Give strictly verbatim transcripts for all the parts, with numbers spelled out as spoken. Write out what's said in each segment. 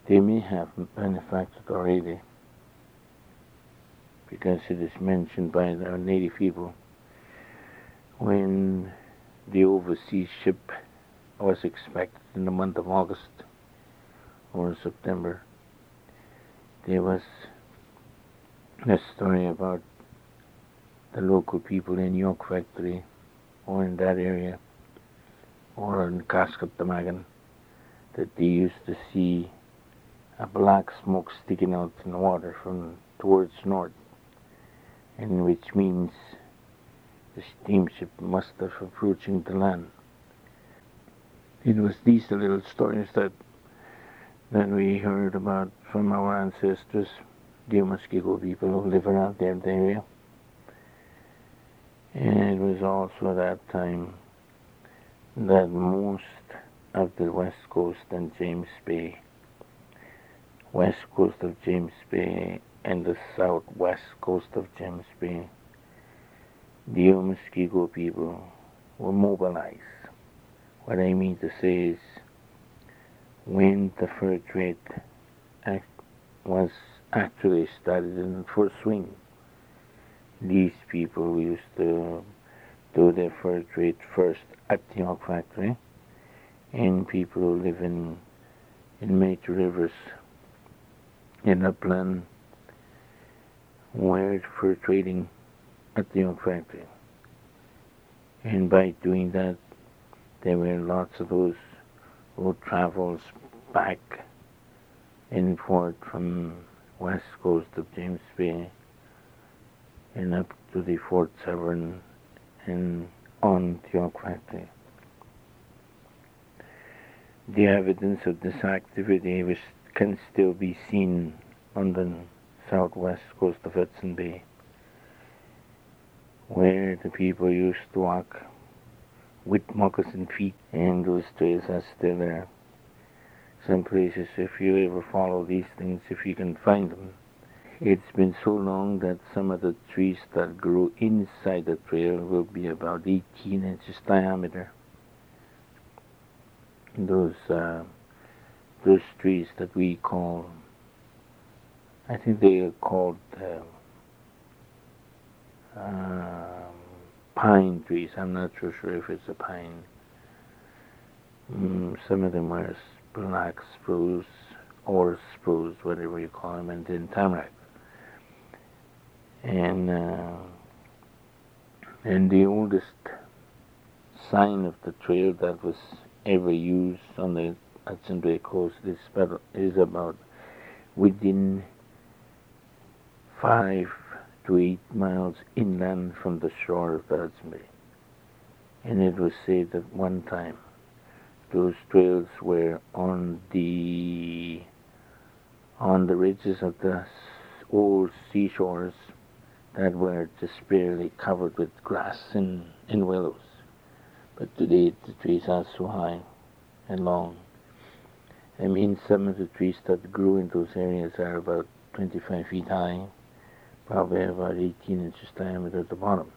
They may have manufactured already, because it is mentioned by the native people when the overseas ship was expected in the month of August or September. There was a story about the local people in York Factory or in that area or in Cascatamagan that they used to see a black smoke sticking out in the water from towards north, and which means the steamship must have approaching the land. It was these little stories that that we heard about from our ancestors, the Muskego people who live around there in the area. And it was also that time that most of the west coast and James Bay, west coast of James Bay and the southwest coast of James Bay, the Muskego people were mobilized. What I mean to say is, when the fur trade act was actually started in full swing, these people used to do their fur trade first at the York Factory, and people who live in, in major rivers in upland were fur trading at the York Factory. And by doing that, there were lots of those who travels back and forth from west coast of James Bay and up to the Fort Severn and on to York Factory. The evidence of this activity was, can still be seen on the southwest coast of Hudson Bay, where the people used to walk with moccasin feet, and those trails are still there. Some places, if you ever follow these things, if you can find them, it's been so long that some of the trees that grew inside the trail will be about eighteen inches diameter. Those uh, those trees that we call, I think they are called uh, uh, pine trees. I'm not so sure if it's a pine. Mm, some of them are black spruce or spruce, whatever you call them, and then tamarack. And uh, and the oldest sign of the trail that was ever used on the Hudson Bay coast is about, is about within five to eight miles inland from the shore of the Hudson Bay. And it was said that one time those trails were on the on the ridges of the old seashores that were just barely covered with grass and, and willows. But today the trees are so high and long. I mean, some of the trees that grew in those areas are about twenty-five feet high, probably about eighteen inches diameter at the bottom.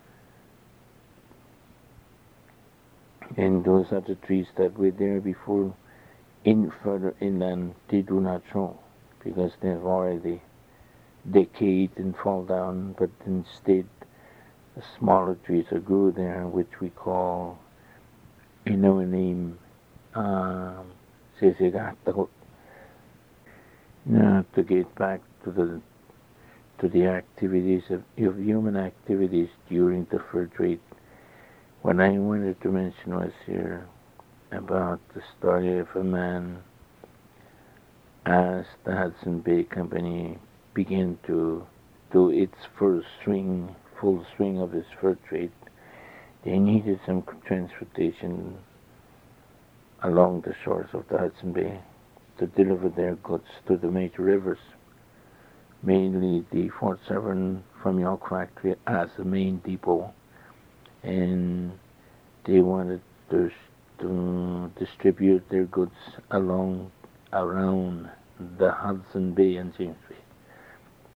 And those are the trees that were there before. In further inland, they do not show, because they've already decayed and fall down, but instead the smaller trees that grew there, which we call in our name um, Sisigato. Now, to get back to the to the activities of, of human activities during the fur trade, what I wanted to mention was here about the story of a man as the Hudson Bay Company began to do its first swing, full swing of its fur trade. They needed some transportation along the shores of the Hudson Bay to deliver their goods to the major rivers, mainly the Fort Severn from York Factory as the main depot, and they wanted to, to distribute their goods along around the Hudson Bay and James Bay.